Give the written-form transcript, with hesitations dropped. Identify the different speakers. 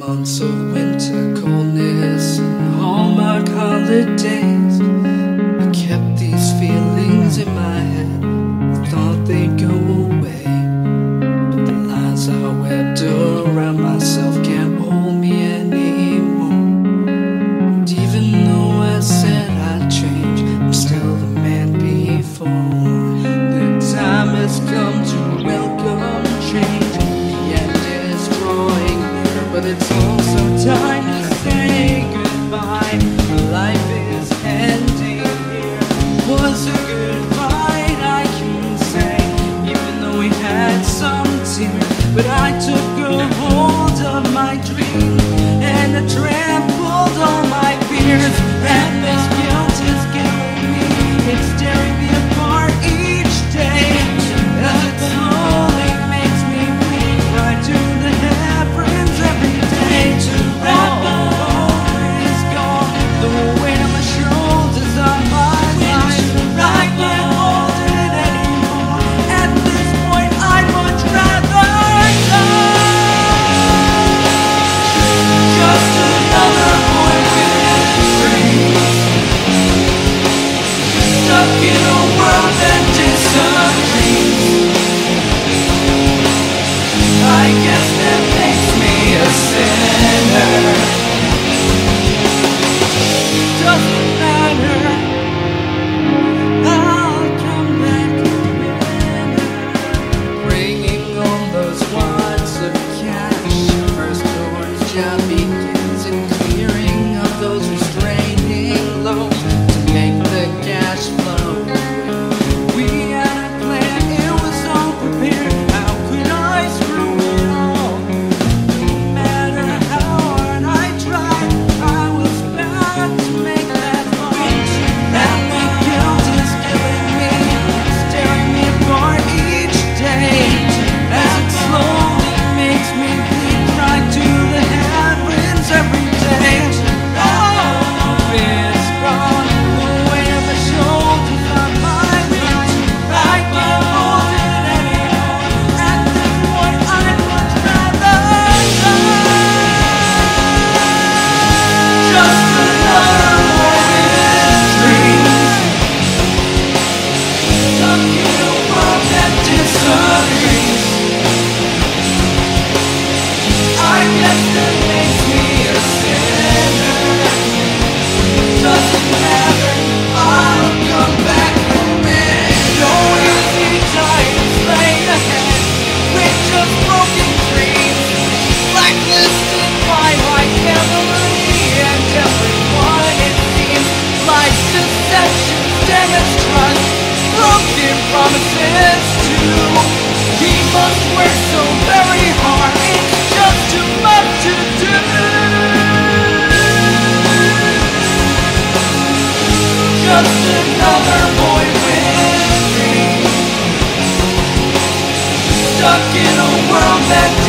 Speaker 1: months of winter coldness and Hallmark holidays. I kept these feelings in my head, thought they'd go away, but the lies I webbed around myself can't hold me anymore. And even though I said I'd change, I'm still the man before. The time has come to welcome change. The end is drawing near, but it's also time to say goodbye. Life is ending here. Was a good fight, I can say, even though we had some tears. But I took a hold of my dream and I trampled all my fears. And this guilt is killing me, it's tearing me apart each day. As it slowly makes me bleed right to the heavens every day. All is gone, the weight on my shoulders are my life. I can't hold it anymore. At this point I'd much rather die. Just another boy with dreams, stuck in a world that disagrees. I guess that makes me a sinner. Doesn't matter, I'll come back again. Bringing on those wads of cash, first door's job begins, and clearing up those restraining loans to make the cash flow. We had a plan, it was all prepared. How could I screw it all? No matter how hard I tried, I was bound to make that fall. And the guilt is killing me, it's tearing me apart each day. As it slowly makes me bleed right to the heavens every day. All is gone, the weight of my shoulders on my life. I can't hold it anymore. At this point I'd much rather die. Just another boy with dreams, stuck in a world that disagrees. I guess that makes me a sinner. Doesn't matter, I'll come back again. No easy times lay ahead with just broken dreams, blacklisted by my family and everyone it seems. Life's deceptions damage trust, broken promises too. He must work so very hard, it's just too much to do. Just another boy with dreams, stuck in a world that